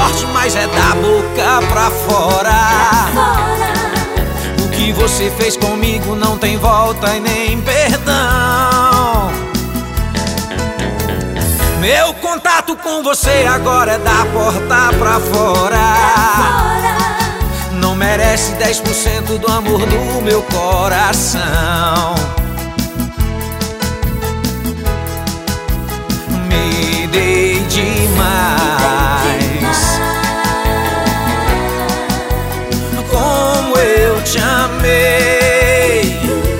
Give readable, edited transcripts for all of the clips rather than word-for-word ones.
forte, mas é da boca pra fora. O que você fez comigo não tem volta e nem perdão. Meu contato com você agora é da porta pra fora. Não merece 10% do amor do meu coração. Me dei demais. Como eu te amei.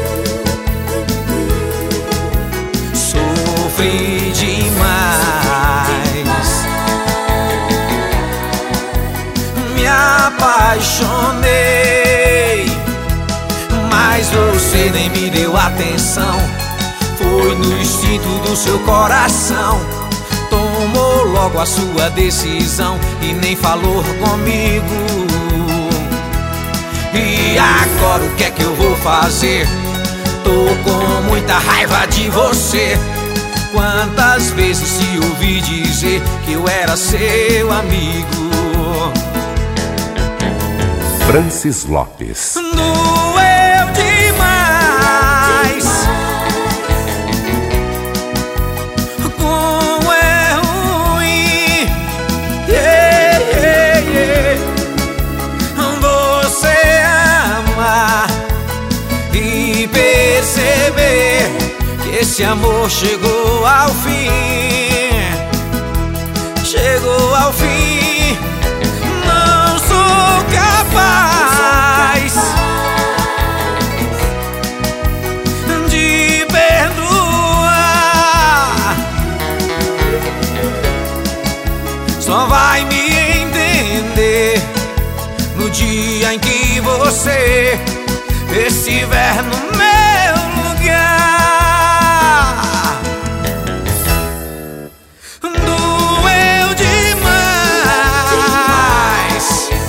Sofri demais. Me apaixonei, mas você nem me deu atenção. Foi no instinto do seu coração. Tomou logo a sua decisão e nem falou comigo. E agora o que é que eu vou fazer? Tô com muita raiva de você. Quantas vezes se ouvi dizer que eu era seu amigo? Francis Lopes. Doeu demais. Como é ruim, yeah, yeah, yeah. Você amar e perceber que esse amor chegou ao fim. Chegou ao fim. Não sou capaz de perdoar. Só vai me entender no dia em que você estiver no meu lugar. Doeu demais.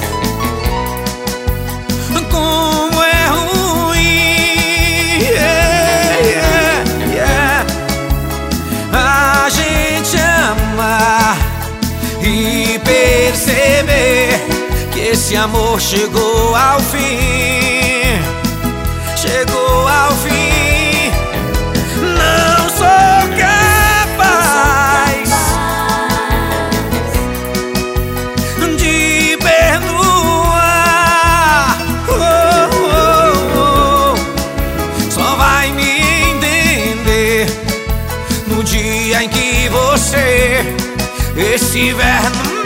Como é ruim, yeah, yeah, yeah. A gente amar e perceber que esse amor chegou ao fim. Chegou ao fim. Não sou capaz de perdoar. Só vai me entender no dia em que você estiver no